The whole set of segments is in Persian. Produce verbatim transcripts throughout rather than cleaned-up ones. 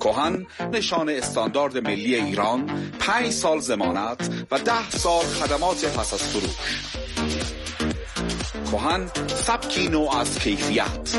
کهن نشان استاندارد ملی ایران، پنج سال ضمانت و ده سال خدمات پس از فروش. کهن سبکی نوع از کیفیت،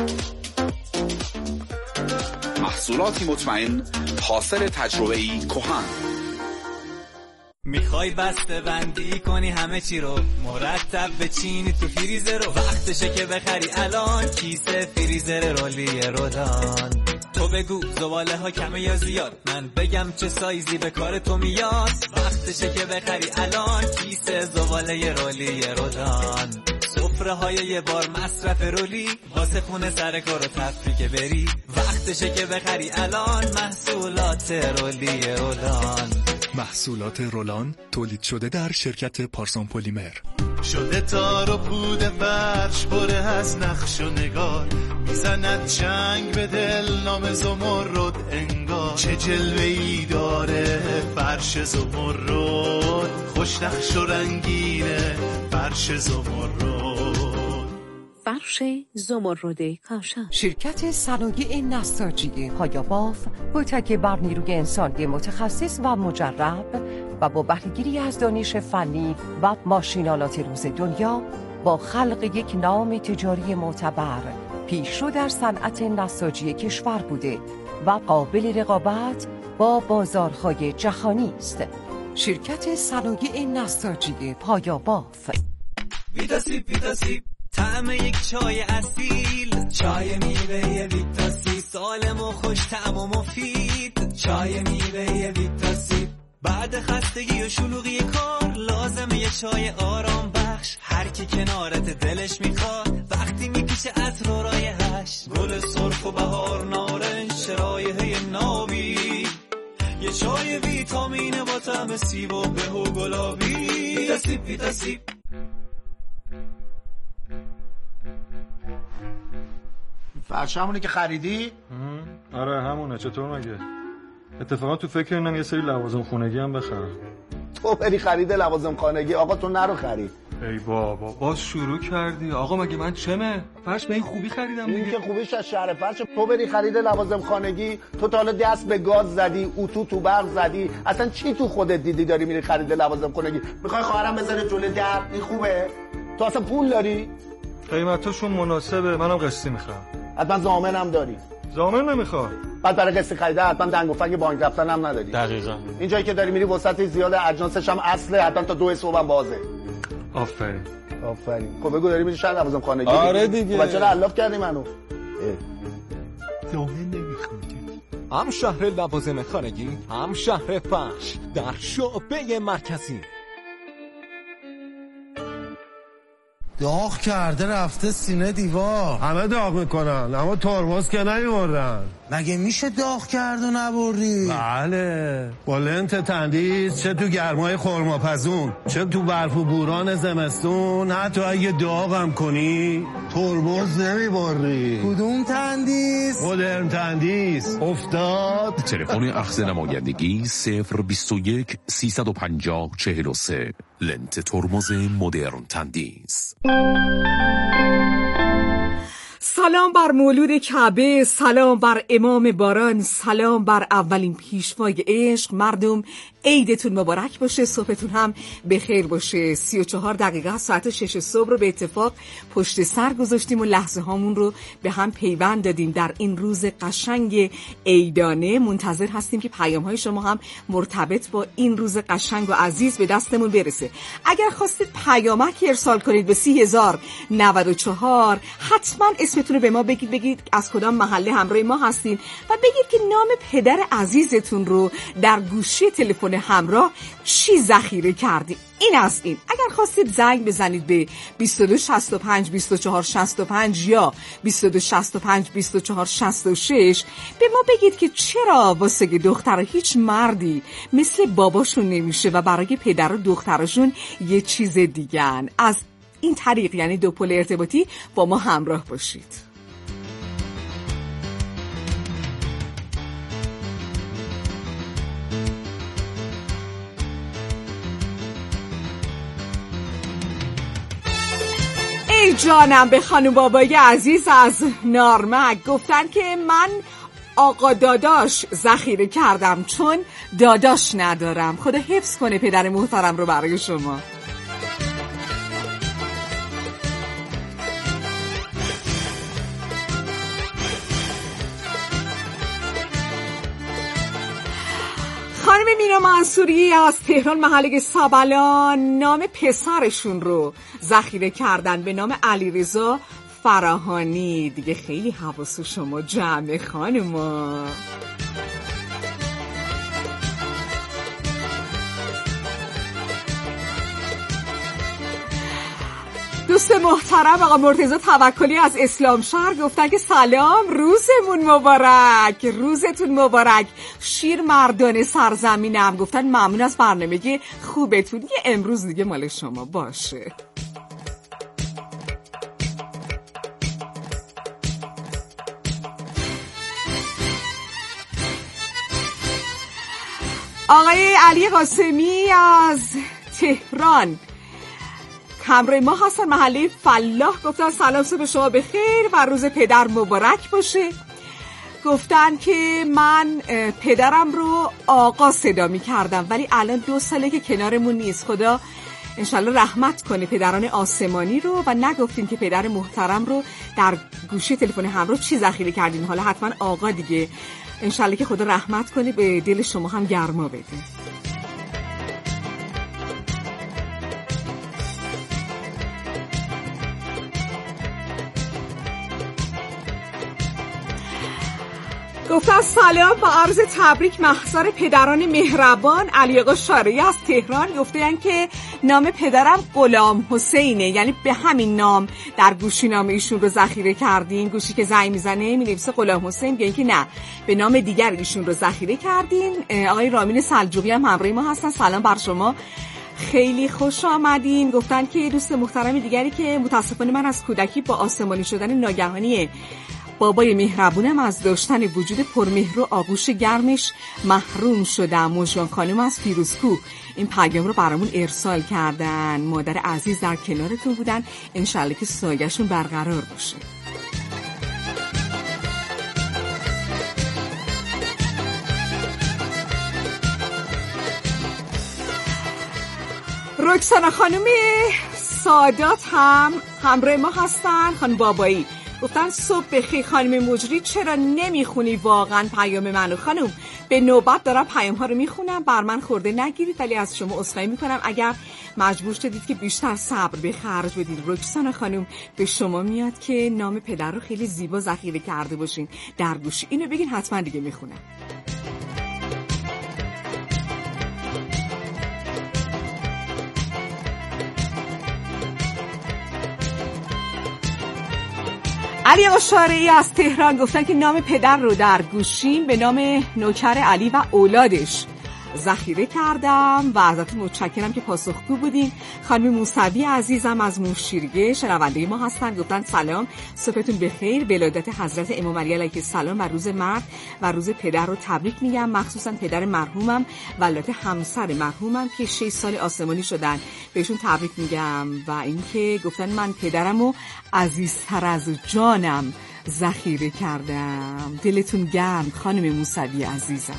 محصولاتی مطمئن، حاصل تجربه‌ای کهن. میخوای بسته بندی کنی همه چی رو، مرتب بچینی تو فریزر رو، وقتشه که بخری الان کیسه فریزر رولی رولان. تو بگو زباله ها کمه یا زیاد، من بگم چه سایزی به کار تو میاد، وقتشه که بخری الان کیسه زباله رولی رولان. سفره های یه بار مصرف رولی، واسه خونه سر کار و تفریح که بری، وقتشه که بخری الان محصولات رولی رولان. محصولات رولان تولید شده در شرکت پارسان پلیمر. شده تار و پود فرش پره از نقش و نگار، میزند چنگ به دل نام زمرد انگار. چه جلوه‌ای داره فرش زمرد، خوش نقش و رنگینه فرش زمرد. فرش زمرد کاشان. شرکت صنایع نساجی هایاباف با تکیه بر نیروی انسانی متخصص و مجرب و با بهره‌گیری از دانش فنی و ماشینالات روز دنیا، با خلق یک نام تجاری معتبر پیشرو در صنعت نساجی کشور بوده و قابل رقابت با بازارهای جهانی است. شرکت صنایع نساجی هایاباف. ویتاسیب ویتاسیب طعم یک چای اصیل، چای میوه ویتاسیب، سالم و خوش طعم و مفید. چای میوه ویتاسیب بعد خستگی و شلوغی کار، لازمه یه چای آرام بخش. هر کی کنارت دلش میخواد، وقتی میکشه عطر و رایحش، گل سرخ و بهار نارنج رایحه نابی. یه چای ویتامینه با طعم سیب و به و گلابی. ویتاسیب ویتاسیب. فرش همونه که خریدی؟ آره همونه. چطور مگه؟ اتفاقا تو فکر اینم یه سری لوازم خونگی هم بخرم. تو بری خرید لوازم خانگی؟ آقا تو نرو خرید. ای بابا باز شروع کردی. آقا مگه من چمه؟ فرش به این خوبی خریدم دیگه. این که خوبیش از شهر فرش. تو بری خرید لوازم خانگی، تو تا حالا دست به گاز زدی، اتو تو برق زدی، اصلا چی تو خودت دیدی داری میری خرید لوازم خانگی؟ میخوای خواهرم بذاره جلوی در؟ این خوبه؟ تو اصلا پول داری؟ قیمتاشون مناسبه، منم قسطی میخوام. حتما ضامنم داری؟ ضامن نمیخوام. بعد برای قسط خریده حتما دنگ و فنگ بانک رفتن هم نداری. دقیقاً. این جایی که داری میری وسط زیاد، اجناسش هم اصله، حتما تا دو صبح هم بازه. آفرین. آفرین. خب بگو داری میری شهر لوازم خانگی؟ آره دیگه. بچه را علاف کردی منو. ضامن نمیخوام. هم شهر لوازم خانگی، هم شهر فرش در شعبه مرکزی. داغ کرده رفته سینه دیوار. همه داغ میکنن اما ترمز که نمیبردن. مگه میشه داغ کرد و نبری؟ بله، با لنت تندیس، چه تو گرمای خرماپزون، چه تو برف و بوران زمستون، حتی اگه داغم کنی ترمز نمیبری. کدوم تندیس؟ مدرن تندیس. افتاد. تلفن اخذ نمایندگی صفر بیست و یک سیصد و پنجاه چهل و سه. لنت ترمز مدرن تندیس. سلام بر مولود کعبه، سلام بر امام باران، سلام بر اولین پیشوای عشق. مردم عیدتون مبارک باشه، صبحتون هم بخیر باشه. سی و چهار دقیقه ساعت شش صبح رو به اتفاق پشت سر گذاشتیم و لحظه هامون رو به هم پیوند دادیم در این روز قشنگ عیدانه. منتظر هستیم که پیام های شما هم مرتبط با این روز قشنگ و عزیز به دستمون برسه. اگر خواستید پیامک ارسال کنید به سی هزار نود و چهار، حتما اسمتون رو به ما بگید، بگید از کدام محله همراه ما هستین و بگید که نام پدر عزیزتون رو در گوشی تلفن همراه چی ذخیره کردید. این از این. اگر خواستید زنگ بزنید به بیست و دو شصت و پنج بیست و چهار شصت و پنج یا بیست و دو شصت و پنج بیست و چهار شصت و شش، به ما بگید که چرا واسه دختر هیچ مردی مثل باباشون نمیشه و برای پدر و دخترشون یه چیز دیگن. از این طریق، یعنی دو پل ارتباطی، با ما همراه باشید. ای جانم، به خانم بابای عزیز از نارمک گفتن که من آقا داداش ذخیره کردم چون داداش ندارم. خدا حفظ کنه پدر محترم رو برای شما. خانم مینا منصوری از تهران محله سبلان نام پسرشون رو ذخیره کردن به نام علیرضا فراهانی. دیگه خیلی حواس شما جمعه خانما. دوست محترم آقا مرتضی توکلی از اسلام شهر گفتن که سلام، روزمون مبارک، روزتون مبارک. شیر مردان سرزمینم گفتن ممنون از برنامه خوبتون. یه امروز دیگه مال شما باشه. آقای علی قاسمی از تهران همراه ما هستن محله فلاح گفتن سلام، صبح شما بخیر و روز پدر مبارک باشه. گفتن که من پدرم رو آقا صدا می کردم ولی الان دو ساله که کنارمون نیست. خدا انشالله رحمت کنه پدران آسمانی رو. و نگفتین که پدر محترم رو در گوشی تلفن همراه چی ذخیره کردین، حالا حتما آقا دیگه. انشالله که خدا رحمت کنه، به دل شما هم گرما بده. گفتن سلام با عرض تبریک محضر پدران مهربان. علی آقا شارعی از تهران گفتن که نام پدرم غلام حسینه، یعنی به همین نام در گوشی نام ایشون رو ذخیره کردین. گوشی که زنگ میزنه مینویسه غلام حسین، میگه که نه به نام دیگر ایشون رو ذخیره کردین. آقای رامین سلجوقی هم همراه ما هستن. سلام بر شما، خیلی خوش آمدین. گفتن که دوست محترم دیگری که متاسفانه من از کودکی با آسمانی شدن ناگهانی بابای مهربونم از داشتن وجود پرمهر و آغوش گرمش محروم شدم. مژگان خانم از فیروزکوه این پیام رو برامون ارسال کردن. مادر عزیز در کنارتون بودن، انشالله که سایه‌شون برقرار باشه. رکسانا خانم سادات هم همراه ما هستن. خانم بابایی گفتن صبح بخیر خانم مجری، چرا نمیخونی واقعا پیام منو؟ خانم به نوبت دارم پیام ها رو میخونم، بر من خورده نگیرید، ولی از شما عذرخواهی میکنم اگر مجبور شدید که بیشتر صبر به خرج بدید. رکسانا خانم به شما میاد که نام پدر رو خیلی زیبا ذخیره کرده باشین در گوشی، اینو بگین حتما دیگه میخونم. علی آقا شارعی از تهران گفتن که نام پدر رو در گوشیم به نام نوکر علی و اولادش ذخیره کردم و ازتون متشکرم که پاسخگو بودین. خانم موسوی عزیزم از موشیرگه شنونده ما هستن. گفتن سلام، صبحتون بخیر، ولادت حضرت امام علی علیه السلام و روز مرد و روز پدر رو تبریک میگم، مخصوصا پدر مرحومم و البته همسر مرحومم که شش سال آسمانی شدن، بهشون تبریک میگم. و اینکه گفتن من پدرمو عزیزتر از جانم ذخیره کردم. دلتون گرم خانم موسوی عزیزم.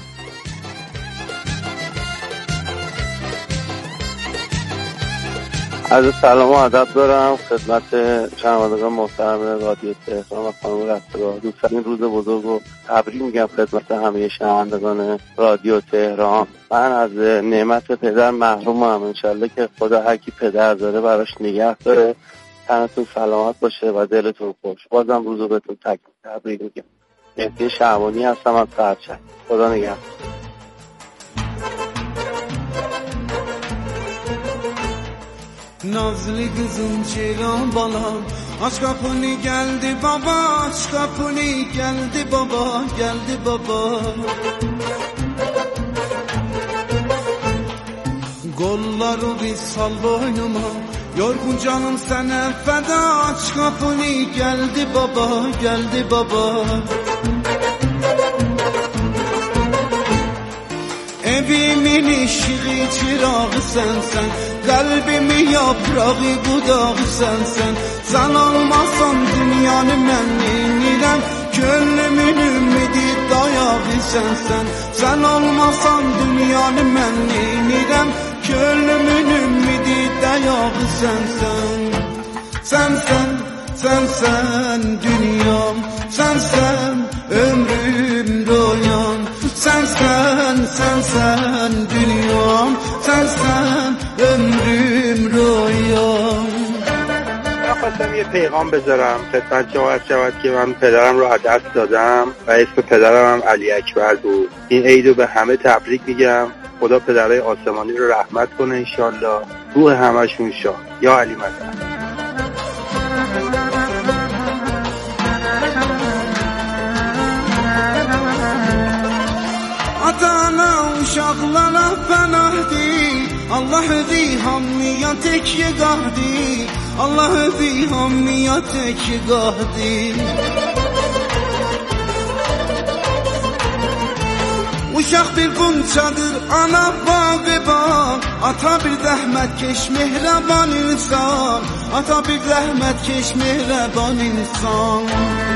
از سلام و ادب دارم خدمت شنوندگان محترم رادیو تهران و خانم رستگار. دوستان روز بزرگ رو تبریک میگم خدمت همه شنوندگان رادیو تهران. من از نعمت پدر محرومم، انشالله که خدا هر کی پدر داره براش نگه داره، تنتون سلامت باشه و دلتون خوش. بازم روز رو بهتون تبریک میگم. مهدی شعبانی هستم از سرچشمه. خدا نگهدار. Nazlı kızım ceylan balam, aç kapını geldi baba, aç kapını geldi baba, geldi baba. Kolları bir sal boynuma, yorgun canım sana feda, aç kapını geldi baba, geldi baba. Evimin ışığı çırağı sensen, kalbimin yaprağı budağı sensen. Sen olmasan dünyanı mən neynirəm, Gönlümün ümidi dayağı sensen. Sen olmasan dünyanı mən neynirəm? Gönlümün ümidi dayağı sensen. Sensen, sensen dünyam. Sensen ömrüm royam. Sensen, sensen dünyam. Sensen ömrüm royam. خواستم یه پیغام بذارم خدمت شما، از شود که من پدرم رو از دست دادم و اسم پدرم هم علی اکبر بود. این عید رو به همه تبریک میگم. خدا پدرای آسمانی رو رحمت کنه انشالله. روح همشون شاد. یا علی مدد. Atana uşaqlara pənahdir, Allah özü hamıya tək yegahdir, Allah özü hamıya tək yegahdir. Uşaq bir bunçadır, ana bağı bağ, ata bir rəhmətkeş mehraban insan, ata bir rəhmətkeş mehraban insan.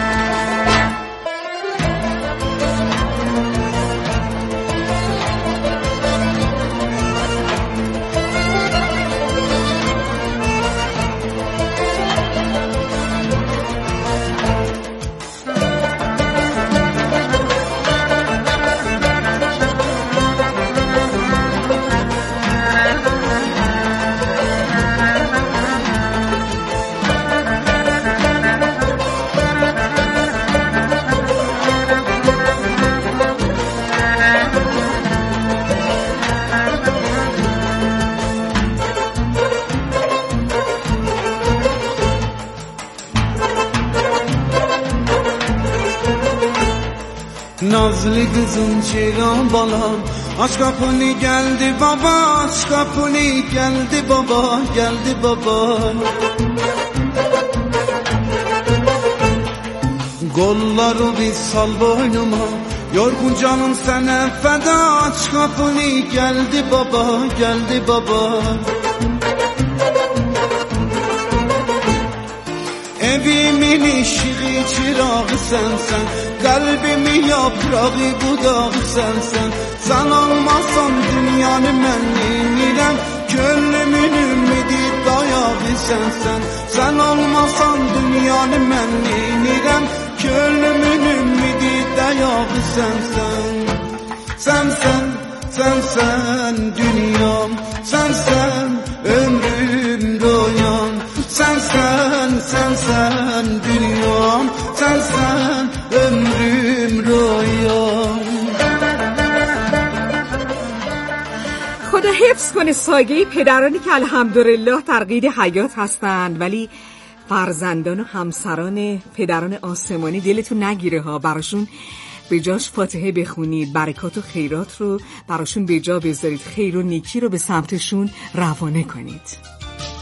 Nazlı kızım çiran balam, aç kapını geldi baba, aç kapını geldi baba, geldi baba. Kolları bir sal boynuma, yorgun canım sana feda, aç kapını geldi baba, geldi baba. Evimin ışığı çırağı sensen, kalbimin yaprağı budağı sensen. Sen olmasan dünyanı mən neynirəm? Gönlümün ümidi dayağı sensen. Sen olmasan dünyanı mən neynirəm? Gönlümün ümidi dayağı sensen. Sensen, sensen dünyam. Sensen ömrüm royam. Sensen, sensen dünyam. Sensen ömrüm royam. خدا حفظ کنه سایه پدرانی که الحمدلله در قید حیات هستند، ولی فرزندان و همسران پدران آسمانی دلتون نگیره ها. براشون به جاش فاتحه بخونید، برکات و خیرات رو براشون به جا بذارید، خیر و نیکی رو به سمتشون روانه کنید.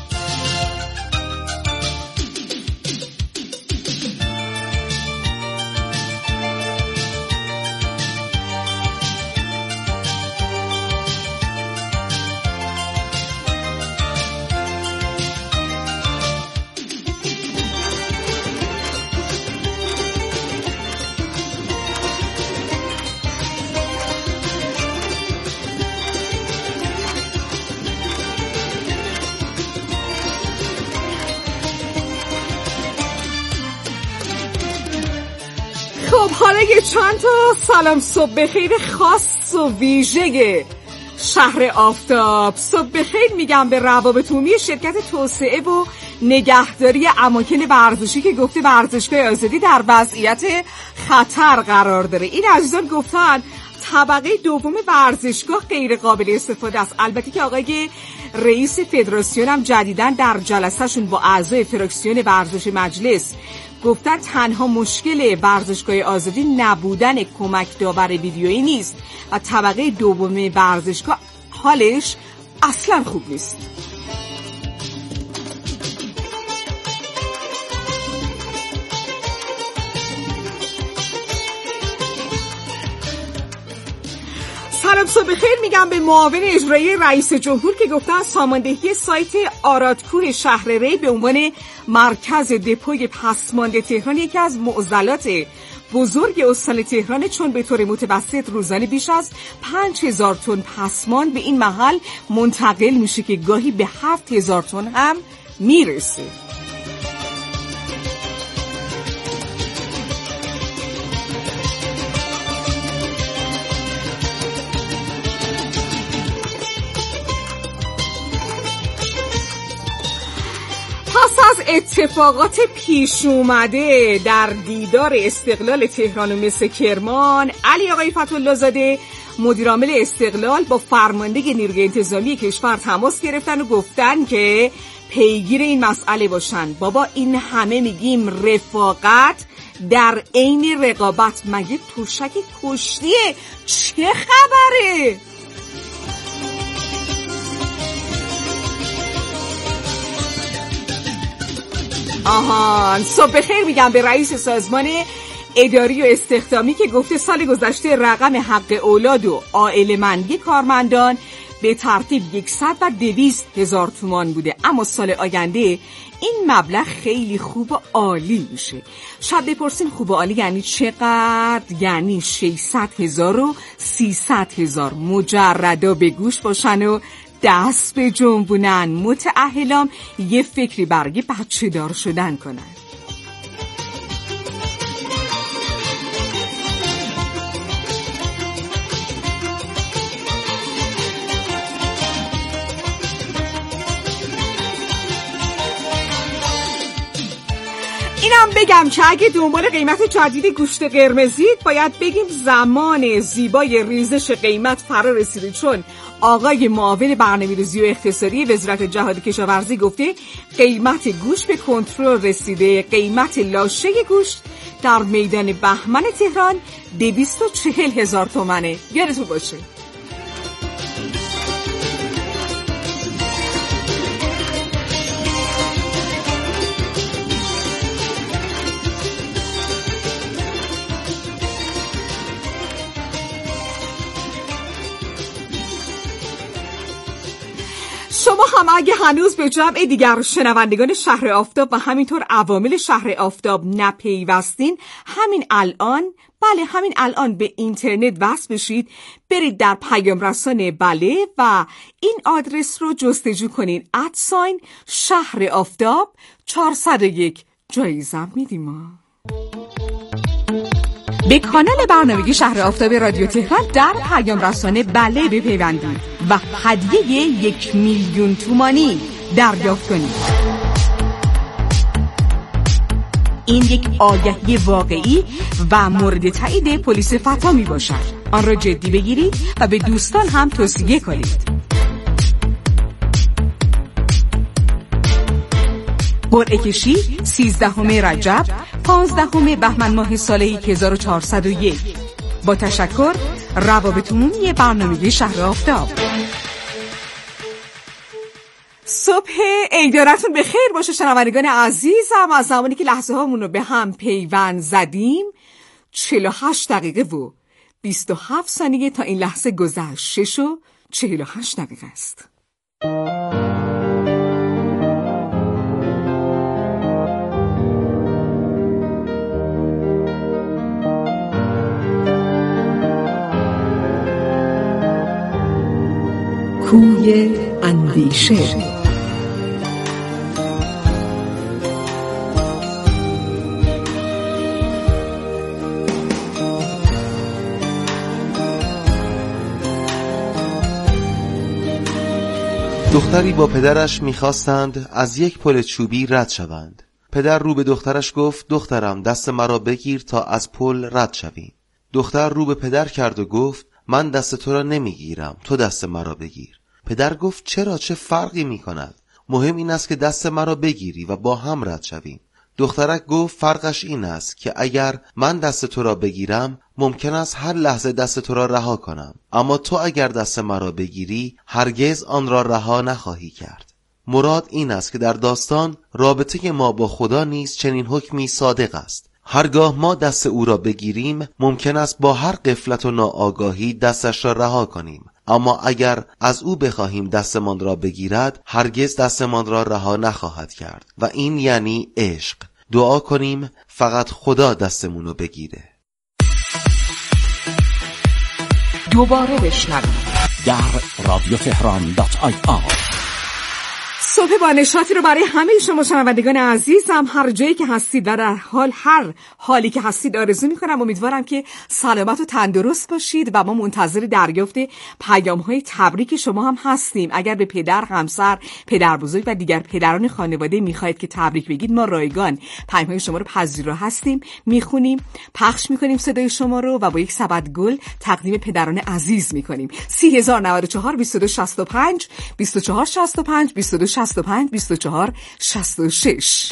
خب حالا یه چند تا سلام صبح بخیر خاص و ویژه شهر آفتاب صبح بخیر میگم به روابط عمومی شرکت توسعه و نگهداری اماکن ورزشی که گفته ورزشگاه آزادی در وضعیت خطر قرار داره. این عزیزان گفتن طبقه دوم ورزشگاه غیر قابل استفاده است. البته که آقای رئیس فدراسیون هم جدیداً در جلسهشون با اعضای فراکسیون ورزش مجلس گفتن تنها مشکل ورزشگاه آزادی نبودن کمک داور ویدیویی نیست و طبقه دوم ورزشگاه حالش اصلا خوب نیست. سلام صبح بخیر میگم به معاون اجرایی رئیس جمهور که گفتن ساماندهی سایت آرادکوه شهر ری به عنوان مرکز دپوی پسمانده تهران یکی از معضلات بزرگ استان تهران، چون به طور متوسط روزانه بیش از پنج هزار تن پسماند به این محل منتقل میشه که گاهی به هفت هزار تن هم میرسه. پس از اتفاقات پیش اومده در دیدار استقلال تهران و مس کرمان، علی آقای فتح‌الله زاده مدیرعامل استقلال با فرمانده نیروی انتظامی کشور تماس گرفتن و گفتن که پیگیر این مسئله باشن. بابا این همه میگیم رفاقت در عین رقابت، مگه تشک کشتیه؟ چه خبره؟ آهان صبح بخیر میگم به رئیس سازمان اداری و استخدامی که گفته سال گذشته رقم حق اولاد و عائله مندی کارمندان به ترتیب صد و دویست هزار تومان بوده، اما سال آینده این مبلغ خیلی خوب و عالی میشه. شاید بپرسین خوب و عالی یعنی چقدر؟ یعنی ششصد هزار و سیصد هزار. مجردا به گوش باشن و دست به جنبونن. متأهلام یه فکری برای بچه دار شدن کنن. اینم بگم که اگه دنبال قیمت جدید گوشت قرمزید، باید بگیم زمان زیبای ریزش قیمت فرا رسیده، چون آقای معاون برنامه‌ریزی و اقتصادی وزارت جهاد کشاورزی گفته قیمت گوشت به کنترل رسیده. قیمت لاشه گوشت در میدان بهمن تهران دویست و چهل هزار تومنه. یادتون باشه. شما هم اگه هنوز به جمع دیگر شنوندگان شهر آفتاب و همینطور عوامل شهر آفتاب نپیوستین، همین الان، بله همین الان به اینترنت وصل بشید، برید در پیام رسان بله و این آدرس رو جستجو کنین، ادساین شهر آفتاب چهارصد و یک. جایزه میدیم ما. به کانال برنامگی شهر آفتاب رادیو تهران در پیام رسانه بله بپیوندید و هدیه یک میلیون تومانی دریافت کنید. این یک آگهی واقعی و مورد تایید پلیس فتا می باشد. آن را جدی بگیرید و به دوستان هم توصیه کنید. قرعه کشی سیزدهم رجب پانزدهم بهمن ماه سال هزار و چهارصد و یک. با تشکر، روابط عمومی برنامه شهر آفتاب. صبح عیدارتون به خیر باشه شنوندگان عزیزم. از زمانی که لحظه هامون رو به هم پیوند زدیم چهل و هشت دقیقه و بیست و هفت ثانیه تا این لحظه گذشت. شش و چهل و هشت دقیقه است. کوی اندیشه. دختری با پدرش می‌خواستند از یک پل چوبی رد شوند. پدر رو به دخترش گفت دخترم دست مرا بگیر تا از پل رد شویم. دختر رو به پدر کرد و گفت من دست تو را نمیگیرم، تو دست مرا بگیر. پدر گفت چرا، چه فرقی میکند؟ مهم این است که دست مرا بگیری و با هم رد شویم. دخترک گفت فرقش این است که اگر من دست تو را بگیرم ممکن است هر لحظه دست تو را رها کنم، اما تو اگر دست مرا بگیری هرگز آن را رها نخواهی کرد. مراد این است که در داستان رابطه ما با خدا نیز چنین حکمی صادق است. هرگاه ما دست او را بگیریم ممکن است با هر غفلت و ناآگاهی دستش را رها کنیم، اما اگر از او بخواهیم دستمان را بگیرد هرگز دستمان را رها نخواهد کرد و این یعنی عشق. دعا کنیم فقط خدا دستمون رو بگیره. دوباره بشنوید در رادیو تهران دات آی آر. صبح با نشاطی رو برای همه شما شنوندگان عزیزم هر جایی که هستید و در حال هر حالی که هستید آرزو می‌کنم. امیدوارم که سلامت و تندرست باشید و ما منتظر دریافت پیام‌های تبریک شما هم هستیم. اگر به پدر، همسر، پدر بزرگ و دیگر پدران خانواده می‌خواید که تبریک بگید، ما رایگان پیام‌های شما رو پذیرا هستیم، می‌خونیم، پخش می‌کنیم صدای شما رو و با یک سبد گل تقدیم پدران عزیز می‌کنیم. سی هزار و نود و چهار بیست و دو شصت و پنج بیست و چهار شصت و پنج بیست و دو شصت و پنج بیست و چهار شصت و شش.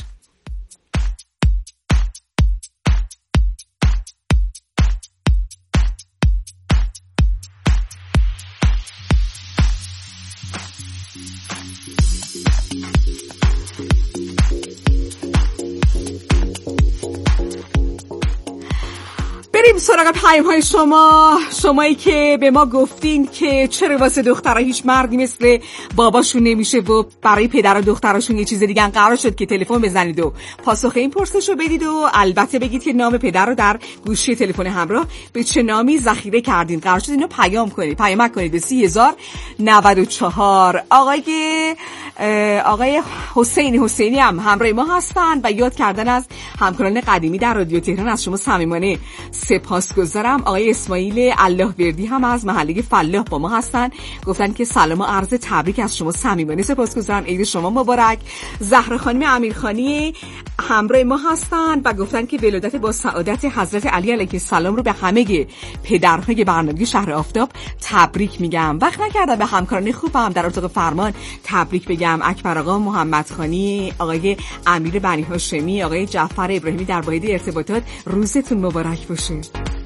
بریم سراغ پیام های شما. شمایی که به ما گفتین که چرا واسه دخترها هیچ مردی مثل باباشون نمیشه و برای پدر و دختراشون یه چیز دیگه قرار شد که تلفن بزنید و پاسخ این پرسش رو بدید و البته بگید که نام پدر رو در گوشی تلفن همراه به چه نامی ذخیره کردین. قرار شد اینو پیام کنید، پیامک کنید به سی هزار و نود و چهار. آقای آقای حسینی حسینی هم همراه ما هستن و یاد کردن از همکاران قدیمی در رادیو تهران. از شما صمیمانه سپاسگزارم. آقای اسماعیل الله وردی هم از محله فلاح با ما هستن، گفتن که سلام و عرض تبریک از شما صمیمانه سپاسگزارم، عید شما مبارک. زهرا خانم امیرخانی همراه ما هستن و گفتن که ولادت با سعادت حضرت علی علیه السلام رو به همه پدرهای برنامه شهر آفتاب تبریک میگم. وقت نکردم به همکاران خوبم در اتاق فرمان تبریک بگم. اکبر آقا محمد خانی، آقای امیر بنی هاشمی، آقای جعفر ابراهیمی در واحد ارتباطات، روزتون مبارک باشه.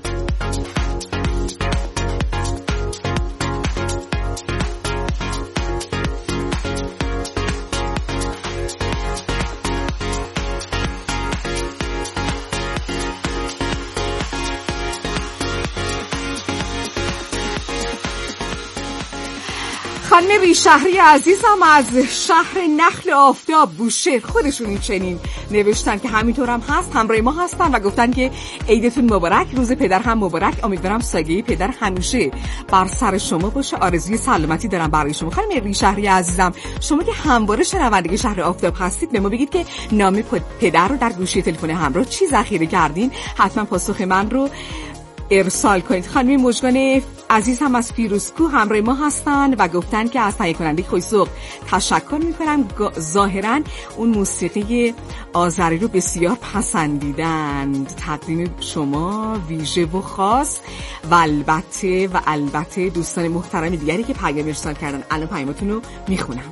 خانم ریشهری عزیزم از شهر نخل آفتاب بوشهر، خودشون این چنین نوشتن که همینطور هم هست، همراه ما هستن و گفتن که عیدتون مبارک، روز پدر هم مبارک. امیدوارم سایه پدر همیشه بر سر شما باشه. آرزوی سلامتی دارم برای شما. خانم ریشهری عزیزم، شما که همواره شنونده شهر آفتاب هستید، به ما بگید که نام پدر رو در گوشی تلفن همراه چی ذخیره کردین، حتما پاسخ من رو ارسال کنید. خانم مژگان عزیز هم از فیروزکو همراه ما هستن و گفتن که از تهیه کننده خوش‌ذوق تشکر میکنم. ظاهرا اون موسیقی آذری رو بسیار پسندیدند. تقدیم شما ویژه و خاص و البته و البته دوستان محترم دیگری که پیام ارسال کردن. الان پیامتون رو میخونم.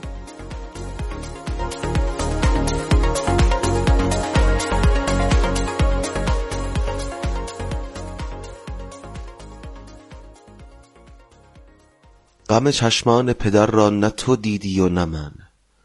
غم چشمان پدر را نه تو دیدی و نه من،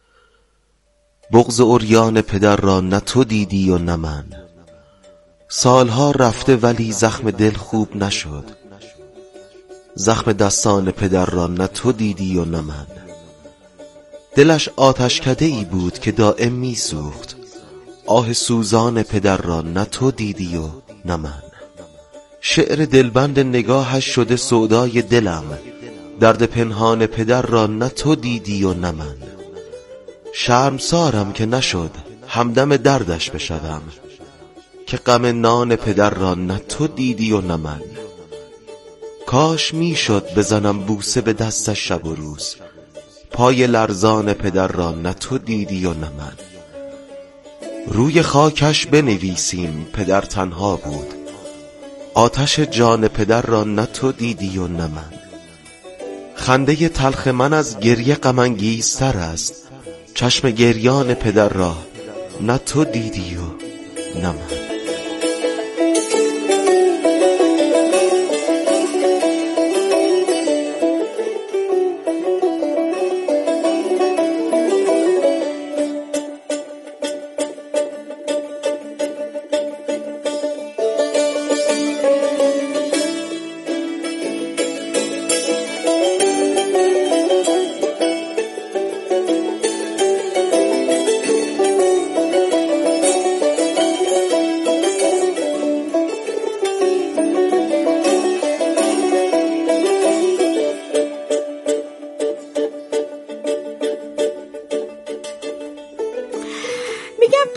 بغض عریان پدر را نه تو دیدی و نه من. سالها رفته ولی زخم دل خوب نشد، زخم دستان پدر را نه تو دیدی و نه من. دلش آتشکده ای بود که دائم می سوخت، آه سوزان پدر را نه تو دیدی و نه من. شعر دلبند نگاهش شده سودای دلم، درد پنهان پدر را نه تو دیدی و نه من. شرمسارم که نشد همدم دردش بشوم، که غم نان پدر را نه تو دیدی و نه من. کاش میشد بزنم بوسه به دستش شب و روز، پای لرزان پدر را نه تو دیدی و نه من. روی خاکش بنویسیم پدر تنها بود، آتش جان پدر را نه تو دیدی و نه من. خنده تلخ من از گریه غم انگیزتر است، چشم گریان پدر را نه تو دیدی و نه من.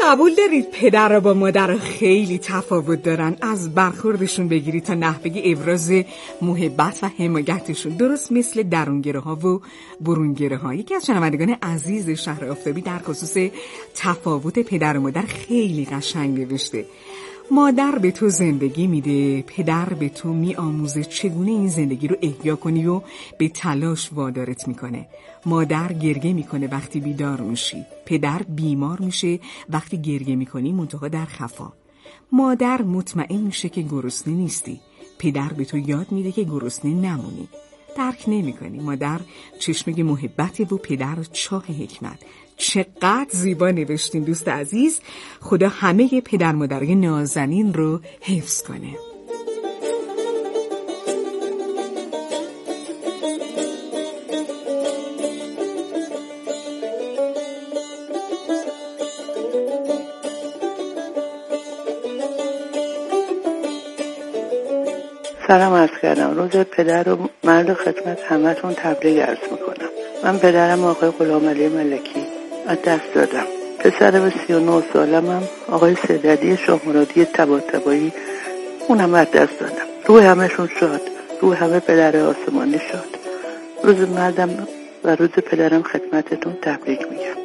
قبول دارید پدر با مادر خیلی تفاوت دارن؟ از برخوردشون بگیرید تا نحوه ابراز محبت و حمایتشون، درست مثل درونگره ها و برونگره ها. یکی از شنوندگان عزیز شهر آفتابی در خصوص تفاوت پدر و مادر خیلی قشنگ نوشته: مادر به تو زندگی میده، پدر به تو میآموزه چگونه این زندگی رو احیا کنی و به تلاش وادارت میکنه. مادر گریه میکنه وقتی بیدار میشی، پدر بیمار میشه وقتی گریه میکنی منتها در خفا. مادر مطمئن میشه که گرسنه نیستی، پدر به تو یاد میده که گرسنه نمونی. درک نمیکنی، مادر چشمه محبت و پدر چاه حکمت. چقدر زیبا نوشتین دوست عزیز. خدا همه پدر مادرای نازنین رو حفظ کنه. سلام عرض کردم. روز پدر و مرد خدمت همتون تبریک عرض میکنم. من پدرم آقای غلامعلی ملکی از دست دادم. پسرم سی و نه سالمم آقای سیدعلی شاهمرادی طباطبایی، اونم از دست دادم. روح همهشون شاد، روح همه پدر آسمانی شاد. روز مردم و روز پدرم خدمتتون تبریک میگم.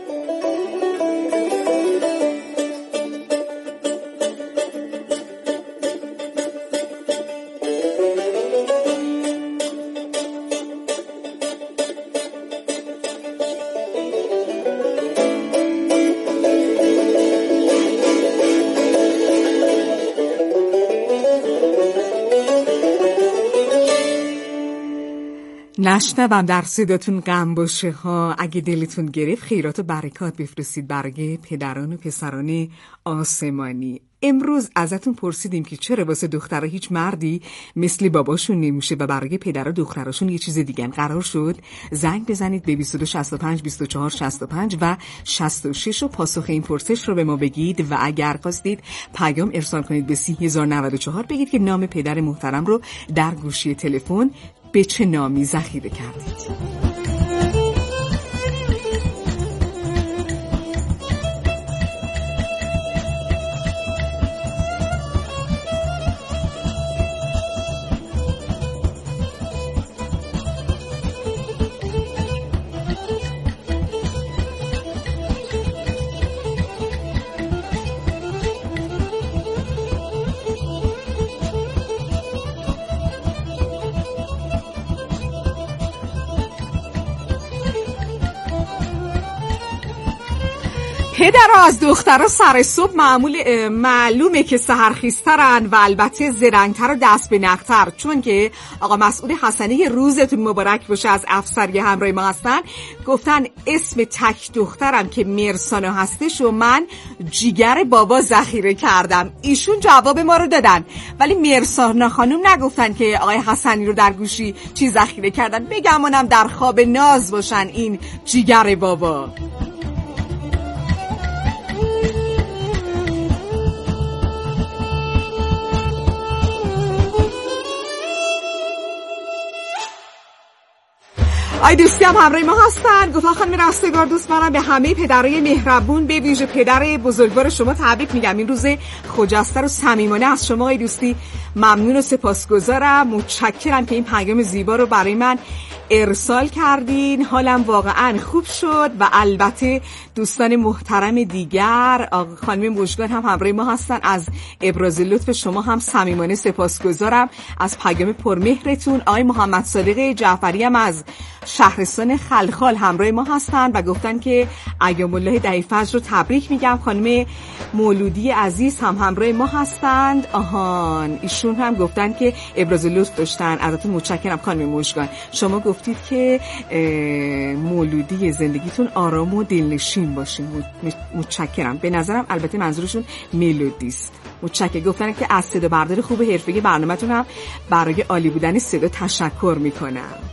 نشنوم در صداتون غم باشه ها. اگه دلتون گرفت خیرات و برکات بفرستید برای پدران و پسران آسمانی. امروز ازتون پرسیدیم که چرا واسه دخترها هیچ مردی مثل باباشون نمیشه و برای پدر و دختراشون یه چیز دیگه. قرار شد زنگ بزنید به بیست و دو شصت و پنج بیست و چهار شصت و پنج و شصت و شش و پاسخ این پرسش رو به ما بگید و اگر خواستید پیام ارسال کنید به سی هزار و نود و چهار. بگید که نام پدر محترم رو در گوشی تلفن به چه نامی ذخیره کردید. پدر از دخترها سر صبح معمول معلومه که سحرخیزترن و البته زرنگتر و دست به نختر، چون که آقا مسعود حسنی روزتون مبارک باشه از افسریه همراه ما هستن. گفتن اسم تک دخترم که مرسانا هستش و من جیگر بابا ذخیره کردم. ایشون جواب ما رو دادن ولی مرسانا خانم نگفتن که آقای حسنی رو در گوشی چی ذخیره کردن. بگمونم در خواب ناز باشن این جیگر بابا. آی دوستی هم همراه ما هستن. گفت خانم رستگار دوست منم به همه پدرای مهربون به ویژه پدر بزرگوار شما تبریک میگم. این روز خجسته و صمیمانه از شما آی دوستی ممنون و سپاسگزارم. متشکرم که این پیام زیبا رو برای من ارسال کردین. حالم واقعا خوب شد و البته دوستان محترم دیگر آقا خانم مژگان هم همراه ما هستن. از ابراز لطف شما هم صمیمانه سپاسگزارم. از پیام پرمهرتون. آقای محمد صادق جعفری هم از شهرستان خلخال همراه ما هستن و گفتن که ایام الله دهی فجر رو تبریک میگم. خانم مولودی عزیز هم همراه ما هستند. آهان ایشون هم گفتن که ابراز لطف داشتن. ازتون متشکرم خانم مژگان. شما گفتید که مولودی زندگیتون آرام و دلنشین باشه. متشکرم. به نظرم البته منظورشون ملودی است. متشکرم. گفتن که از صدا بردار خوب حرفه‌ای برنامه‌تون هم برای عالی بودن صدا تشکر میکنم.